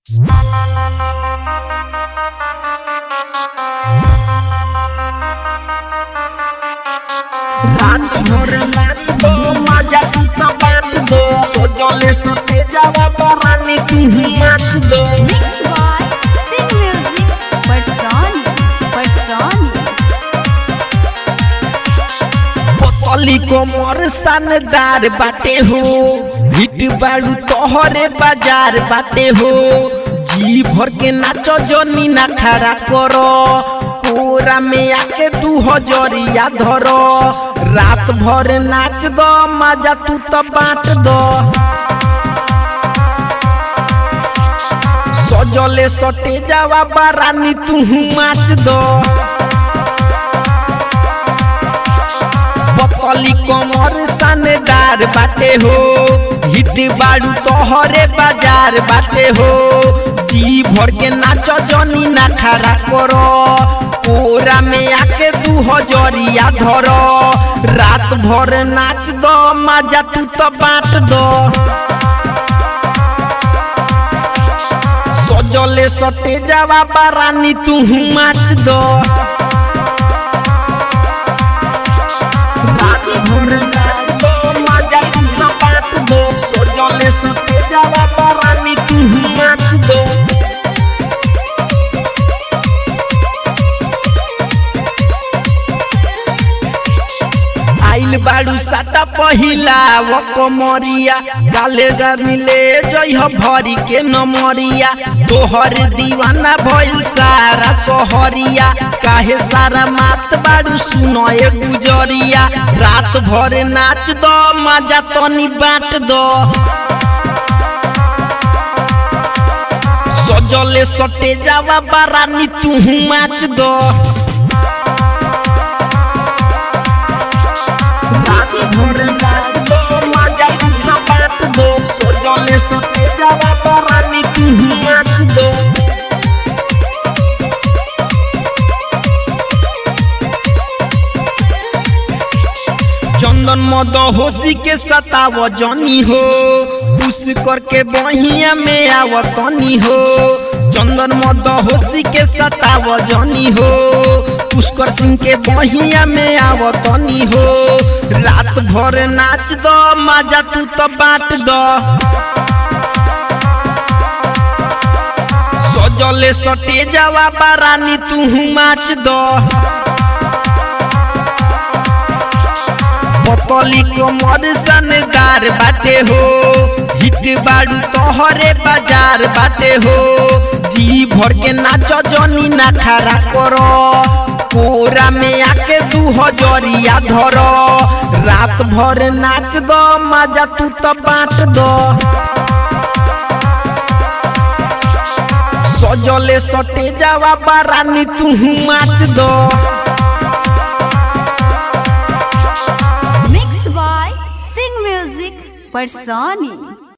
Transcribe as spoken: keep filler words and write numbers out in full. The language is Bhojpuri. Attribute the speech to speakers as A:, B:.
A: रात भर नाच दो मजा तो बांट दो सोजले सोते जावा बरानी तू नाच दो
B: Mixed by Sing Music Personi Personi
A: बोतली को मोर शानदार बाटे हो हिट बाड़ू तोहरे बाजार बाटे हो जी भर के नाचो जोनी ना खड़ा करो कोरा में आके दू हजरिया धरो रात भर नाच दो मजा तू तो बांट दो सजले सटे जावा बरानी तू नाच दो बोतली कमर शानदार बाटे हो हिट बाड़ू तोहरे बाजार बाटे हो जी भर के नाचो जनी ना खड़ा करो कोरा में आके दू हजरिया धरो रात भर नाच दो मजा तू तो बांट दो सजले सटे जावा बरानी तू नाच दो भर नाच दो मजा तू तो बांट दो सजले सटे जावा बरानी तू नाच दो आइल बाड़ू साटा पहिला वो कमरिया गाले मिले जइह भरी के नमरिया तोहर दीवाना भइल सारा सोहरिया काहे सारा मात बाड़ू सुनो ए गुजरिया रात भर नाच दो मजा तनी बांट दो सजले सटे जावा बरानी तू नाच दो भर नाच दो मजा तू तो बांट दो सजले सटे जावा बरानी तू नाच दो चंदन मद होशी के सताव जनी हो पुश करके बहिया में आवतनी हो चंदन मद होशी के सताव जनी हो पुष्कर सिंह के बहिया में आवतनी हो रात भर नाच दो मजा तू तो बांट दो सजले सटे जावा बरानी तू नाच दो बोतली को मद शानदार बाटे हो हिट बाड़ू तोहरे बाजार बाटे हो जी भर के नाचो जनी ना खड़ा करो कोरा में आके दू हजरिया धरो रात भर नाच दो मजा तू तो बांट दो सजले सटे जावा बरानी तू नाच दो
B: Mixed by Sing Music Personi